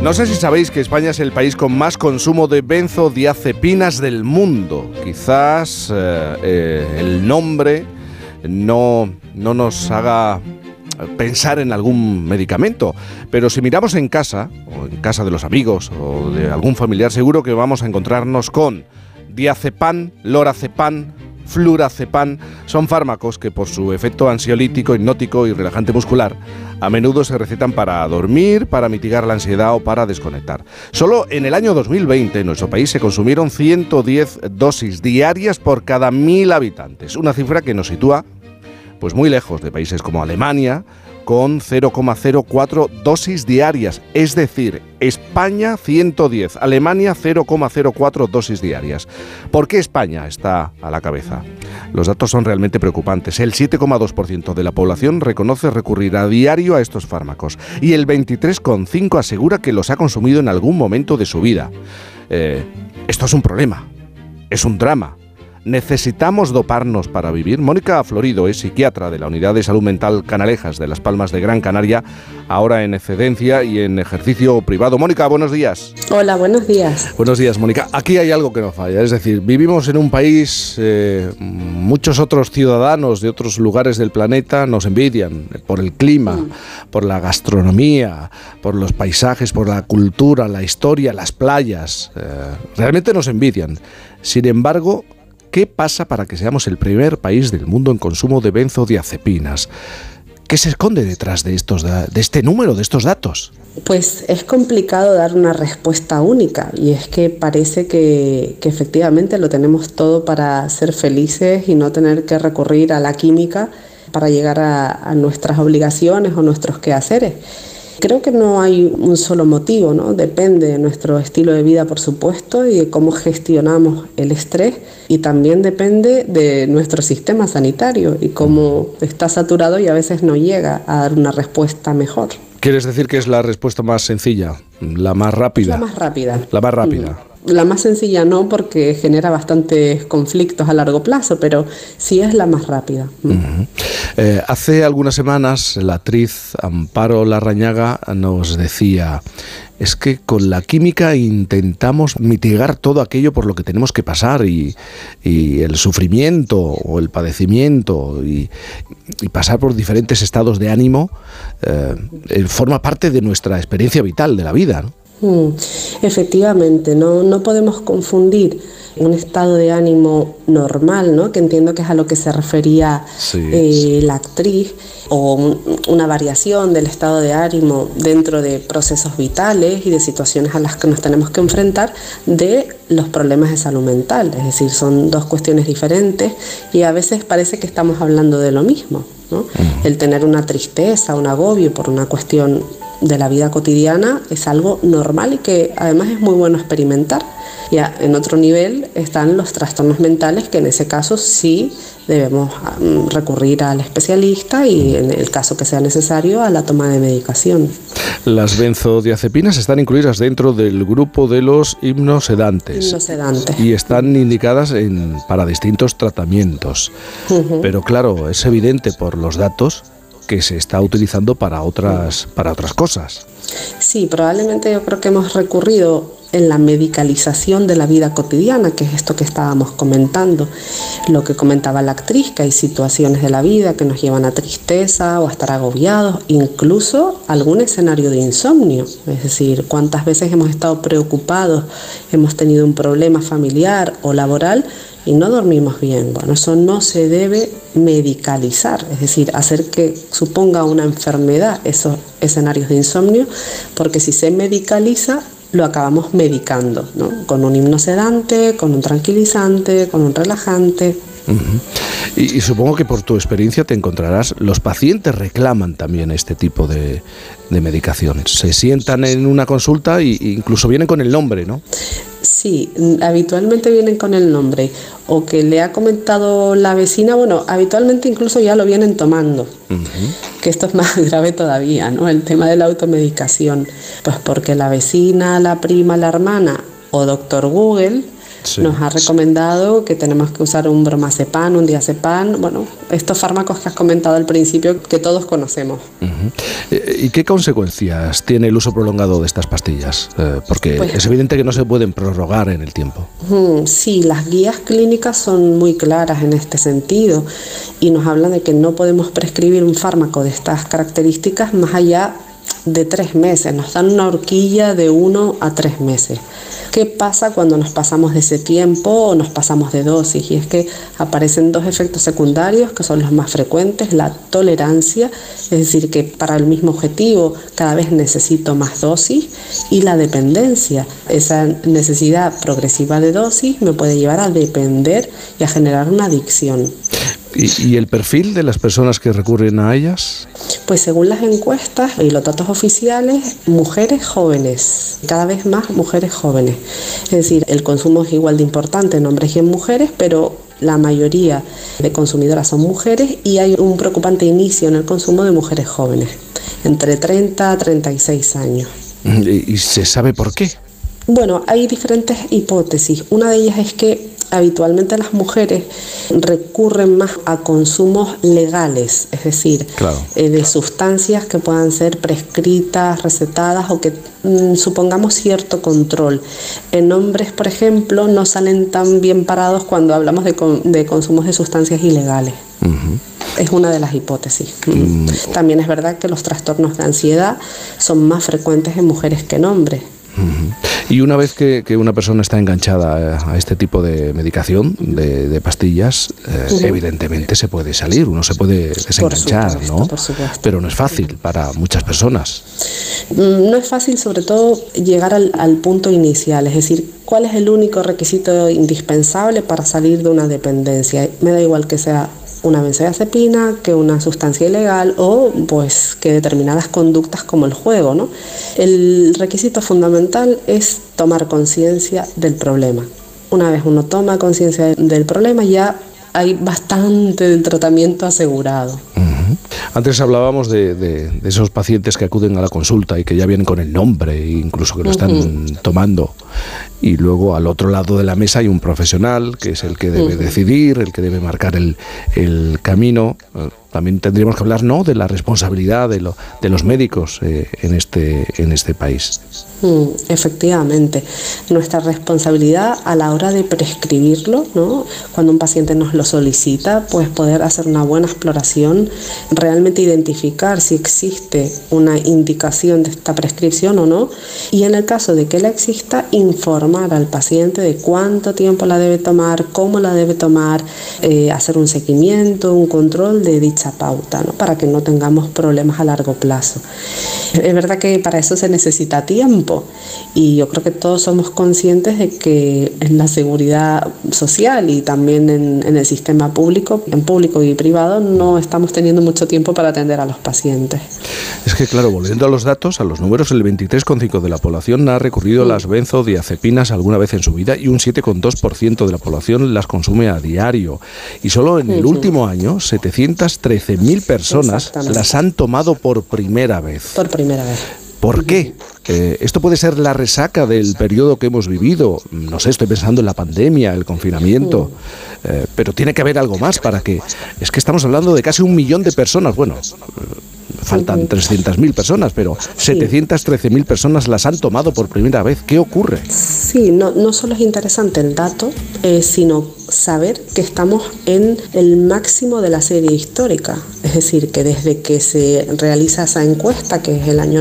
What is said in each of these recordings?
No sé si sabéis que España es el país con más consumo de benzodiazepinas del mundo. Quizás el nombre no nos haga pensar en algún medicamento, pero si miramos en casa, o en casa de los amigos, o de algún familiar, seguro que vamos a encontrarnos con diazepam, lorazepam, flurazepam. Son fármacos que por su efecto ansiolítico, hipnótico y relajante muscular a menudo se recetan para dormir, para mitigar la ansiedad o para desconectar. Solo en el año 2020 en nuestro país se consumieron 110 dosis diarias por cada 1.000 habitantes, una cifra que nos sitúa pues muy lejos de países como Alemania, con 0,04 dosis diarias. Es decir, España 110, Alemania 0,04 dosis diarias. ¿Por qué España está a la cabeza? Los datos son realmente preocupantes. El 7,2% de la población reconoce recurrir a diario a estos fármacos y el 23,5% asegura que los ha consumido en algún momento de su vida. Esto es un problema, es un drama. ¿Necesitamos doparnos para vivir? Mónica Florido es psiquiatra de la Unidad de Salud Mental Canalejas de Las Palmas de Gran Canaria, ahora en excedencia y en ejercicio privado. Mónica, buenos días. Hola, buenos días. Buenos días, Mónica. Aquí hay algo que no falla, es decir, vivimos en un país, muchos otros ciudadanos de otros lugares del planeta nos envidian por el clima, por la gastronomía, por los paisajes, por la cultura, la historia, las playas. Realmente nos envidian. Sin embargo, ¿qué pasa para que seamos el primer país del mundo en consumo de benzodiazepinas? ¿Qué se esconde detrás de este número, de estos datos? Pues es complicado dar una respuesta única y es que parece que efectivamente lo tenemos todo para ser felices y no tener que recurrir a la química para llegar a nuestras obligaciones o nuestros quehaceres. Creo que no hay un solo motivo, ¿no? Depende de nuestro estilo de vida, por supuesto, y de cómo gestionamos el estrés, y también depende de nuestro sistema sanitario y cómo está saturado y a veces no llega a dar una respuesta mejor. ¿Quieres decir que es la respuesta más sencilla, la más rápida? La más rápida. La más rápida. La más sencilla no, porque genera bastantes conflictos a largo plazo, pero sí es la más rápida. Uh-huh. Hace algunas semanas la actriz Amparo Larrañaga nos decía: es que con la química intentamos mitigar todo aquello por lo que tenemos que pasar y el sufrimiento o el padecimiento y pasar por diferentes estados de ánimo forma parte de nuestra experiencia vital de la vida, ¿no? Efectivamente, no podemos confundir un estado de ánimo normal, ¿no? Que entiendo que es a lo que se refería la actriz, o una variación del estado de ánimo dentro de procesos vitales y de situaciones a las que nos tenemos que enfrentar, de los problemas de salud mental. Es decir, son dos cuestiones diferentes y a veces parece que estamos hablando de lo mismo, ¿no? El tener una tristeza, un agobio por una cuestión de la vida cotidiana es algo normal y que además es muy bueno experimentar. Ya en otro nivel están los trastornos mentales, que en ese caso sí debemos recurrir al especialista y, en el caso que sea necesario, a la toma de medicación. Las benzodiazepinas están incluidas dentro del grupo de los hipnosedantes. Hipnosedantes. Y están indicadas para distintos tratamientos. Uh-huh. Pero claro, es evidente por los datos que se está utilizando para otras cosas. Sí, probablemente yo creo que hemos recurrido en la medicalización de la vida cotidiana, que es esto que estábamos comentando, lo que comentaba la actriz, que hay situaciones de la vida que nos llevan a tristeza o a estar agobiados, incluso algún escenario de insomnio. Es decir, cuántas veces hemos estado preocupados, hemos tenido un problema familiar o laboral y no dormimos bien. Bueno, eso no se debe medicalizar, es decir, hacer que suponga una enfermedad esos escenarios de insomnio, porque si se medicaliza, lo acabamos medicando, ¿no? Con un hipnosedante, con un tranquilizante, con un relajante. Uh-huh. Y supongo que por tu experiencia te encontrarás, los pacientes reclaman también este tipo de medicaciones. Se sientan en una consulta e incluso vienen con el nombre, ¿no? Sí, habitualmente vienen con el nombre, o que le ha comentado la vecina. Bueno, habitualmente incluso ya lo vienen tomando, uh-huh. Que esto es más grave todavía, ¿no? El tema de la automedicación, pues porque la vecina, la prima, la hermana o doctor Google nos ha recomendado que tenemos que usar un bromazepam, un diazepam, bueno, estos fármacos que has comentado al principio que todos conocemos. ¿Y qué consecuencias tiene el uso prolongado de estas pastillas? Porque es evidente que no se pueden prorrogar en el tiempo. Sí, las guías clínicas son muy claras en este sentido y nos hablan de que no podemos prescribir un fármaco de estas características más allá de 3 meses, nos dan una horquilla de 1 a 3 meses. ¿Qué pasa cuando nos pasamos de ese tiempo o nos pasamos de dosis? Y es que aparecen 2 efectos secundarios que son los más frecuentes: la tolerancia, es decir, que para el mismo objetivo cada vez necesito más dosis, y la dependencia. Esa necesidad progresiva de dosis me puede llevar a depender y a generar una adicción. ¿Y el perfil de las personas que recurren a ellas? Pues según las encuestas y los datos oficiales, mujeres jóvenes, cada vez más mujeres jóvenes. Es decir, el consumo es igual de importante en hombres y en mujeres, pero la mayoría de consumidoras son mujeres y hay un preocupante inicio en el consumo de mujeres jóvenes, entre 30 a 36 años. ¿Y se sabe por qué? Bueno, hay diferentes hipótesis. Una de ellas es que habitualmente las mujeres recurren más a consumos legales, es decir, de sustancias que puedan ser prescritas, recetadas o que supongamos cierto control. En hombres, por ejemplo, no salen tan bien parados cuando hablamos de consumos de sustancias ilegales. Es una de las hipótesis. También es verdad que los trastornos de ansiedad son más frecuentes en mujeres que en hombres. Y una vez que una persona está enganchada a este tipo de medicación, de pastillas, evidentemente se puede salir, uno se puede desenganchar, por supuesto, ¿no? Por supuesto. Pero no es fácil para muchas personas. No es fácil, sobre todo, llegar al punto inicial, es decir, ¿cuál es el único requisito indispensable para salir de una dependencia? Me da igual que sea una benzodiazepina, que una sustancia ilegal o pues que determinadas conductas como el juego, ¿no? El requisito fundamental es tomar conciencia del problema. Una vez uno toma conciencia del problema, ya hay bastante del tratamiento asegurado. Antes hablábamos de esos pacientes que acuden a la consulta y que ya vienen con el nombre, incluso que lo están tomando. Y luego al otro lado de la mesa hay un profesional que es el que debe decidir, el que debe marcar el camino. También tendríamos que hablar, ¿no?, de la responsabilidad de los médicos en este país. Efectivamente, nuestra responsabilidad a la hora de prescribirlo, ¿no?, cuando un paciente nos lo solicita, pues poder hacer una buena exploración, realmente identificar si existe una indicación de esta prescripción o no, y en el caso de que la exista, informar al paciente de cuánto tiempo la debe tomar, cómo la debe tomar, hacer un seguimiento, un control de dicha pauta, ¿no?, para que no tengamos problemas a largo plazo. Es verdad que para eso se necesita tiempo y yo creo que todos somos conscientes de que en la seguridad social y también en el sistema público, en público y privado, no estamos teniendo mucho tiempo para atender a los pacientes. Es que claro, volviendo a los datos, a los números, el 23,5% de la población ha recurrido a las benzodiazepinas alguna vez en su vida y un 7,2% de la población las consume a diario. Y solo en el último año, 713.000 personas las han tomado por primera vez. Por primera vez. ¿Por qué? Esto puede ser la resaca del periodo que hemos vivido. No sé, estoy pensando en la pandemia, el confinamiento. Pero tiene que haber algo más para que... Es que estamos hablando de casi 1 millón de personas. Bueno, faltan 300.000 personas, pero 713.000 personas las han tomado por primera vez. ¿Qué ocurre? Sí, no solo es interesante el dato, sino saber que estamos en el máximo de la serie histórica. Es decir, que desde que se realiza esa encuesta, que es el año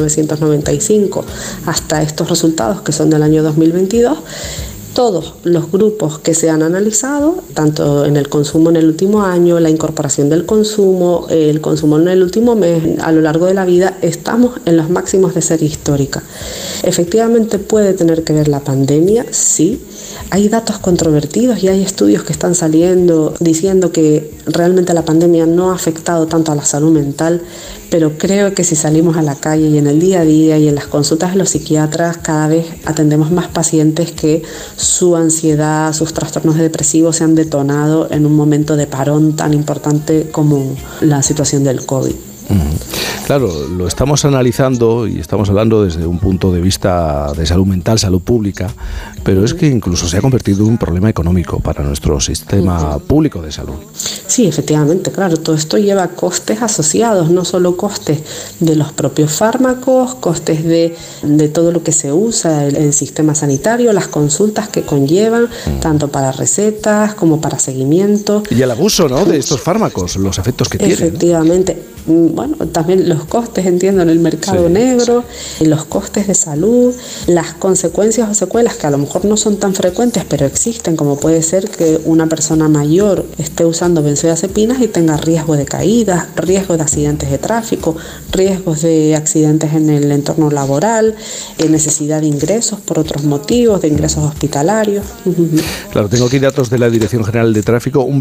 1995, hasta estos resultados, que son del año 2022, todos los grupos que se han analizado, tanto en el consumo en el último año, la incorporación del consumo, el consumo en el último mes, a lo largo de la vida, estamos en los máximos de serie histórica. Efectivamente puede tener que ver la pandemia, sí. Hay datos controvertidos y hay estudios que están saliendo diciendo que realmente la pandemia no ha afectado tanto a la salud mental, pero creo que si salimos a la calle y en el día a día y en las consultas de los psiquiatras, cada vez atendemos más pacientes que su ansiedad, sus trastornos depresivos se han detonado en un momento de parón tan importante como la situación del COVID. Claro, lo estamos analizando y estamos hablando desde un punto de vista de salud mental, salud pública, pero es que incluso se ha convertido en un problema económico para nuestro sistema público de salud. Sí, efectivamente, claro, todo esto lleva costes asociados, no solo costes de los propios fármacos, costes de todo lo que se usa el sistema sanitario, las consultas que conllevan, tanto para recetas como para seguimiento. Y el abuso, ¿no?, de estos fármacos, los efectos que tienen. Efectivamente. Bueno, también los costes, entiendo, en el mercado negro, los costes de salud, las consecuencias o secuelas que a lo mejor no son tan frecuentes, pero existen, como puede ser que una persona mayor esté usando benzodiazepinas y tenga riesgo de caídas, riesgo de accidentes de tráfico, riesgos de accidentes en el entorno laboral, necesidad de ingresos por otros motivos, de ingresos hospitalarios. Claro, tengo aquí datos de la Dirección General de Tráfico: un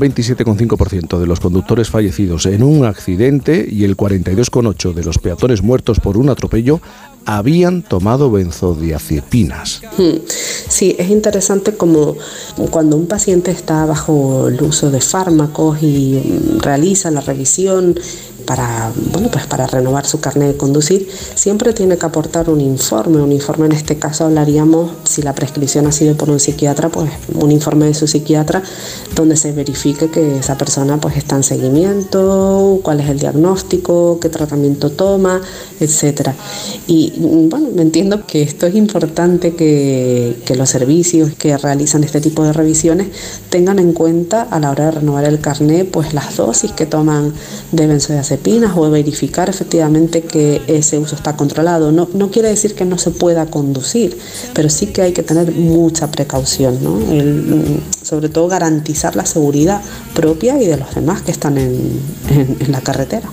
27,5% de los conductores fallecidos en un accidente y el 42,8% de los peatones muertos por un atropello habían tomado benzodiazepinas. Sí, es interesante como cuando un paciente está bajo el uso de fármacos y realiza la revisión para renovar su carnet de conducir, siempre tiene que aportar un informe. Un informe, en este caso hablaríamos, si la prescripción ha sido por un psiquiatra, pues un informe de su psiquiatra donde se verifique que esa persona pues está en seguimiento, cuál es el diagnóstico, qué tratamiento toma, etcétera. Y bueno, entiendo que esto es importante, que los servicios que realizan este tipo de revisiones tengan en cuenta a la hora de renovar el carnet pues las dosis que toman de benzodiazepinas, o verificar efectivamente que ese uso está controlado. No quiere decir que no se pueda conducir, pero sí que hay que tener mucha precaución, ¿no? Sobre todo garantizar la seguridad propia y de los demás que están en la carretera.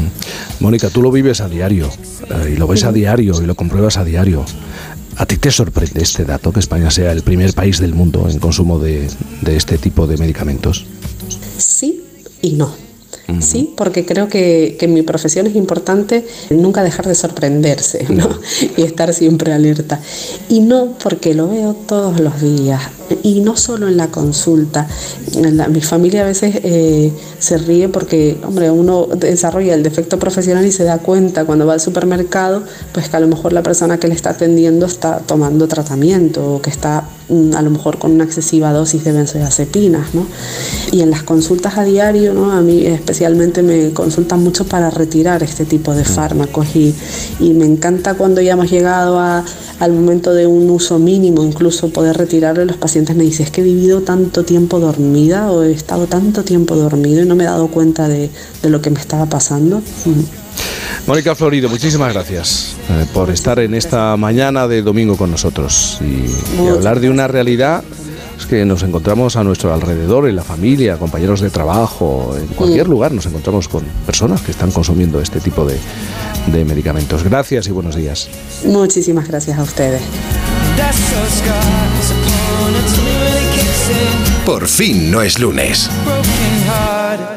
Mónica, tú lo vives a diario, y lo ves a diario y lo compruebas a diario. ¿A ti te sorprende este dato, que España sea el primer país del mundo en consumo de este tipo de medicamentos? Sí y no. Sí, porque creo que en mi profesión es importante nunca dejar de sorprenderse, ¿no? Y estar siempre alerta. Y no, porque lo veo todos los días, y no solo en la consulta. Mi familia a veces se ríe porque, hombre, uno desarrolla el defecto profesional y se da cuenta cuando va al supermercado, pues que a lo mejor la persona que le está atendiendo está tomando tratamiento, o que está a lo mejor con una excesiva dosis de benzodiazepinas, ¿no? Y en las consultas a diario, ¿no?, a mí especialmente me consultan mucho para retirar este tipo de fármacos, y me encanta cuando ya hemos llegado al momento de un uso mínimo, incluso poder retirarlo. Los pacientes me dicen: es que he vivido tanto tiempo dormida, o he estado tanto tiempo dormido y no me he dado cuenta de lo que me estaba pasando. Mónica Florido, muchísimas gracias por estar en esta mañana de domingo con nosotros y hablar de una realidad que nos encontramos a nuestro alrededor, en la familia, compañeros de trabajo, en cualquier lugar nos encontramos con personas que están consumiendo este tipo de medicamentos. Gracias y buenos días. Muchísimas gracias a ustedes. Por fin no es lunes.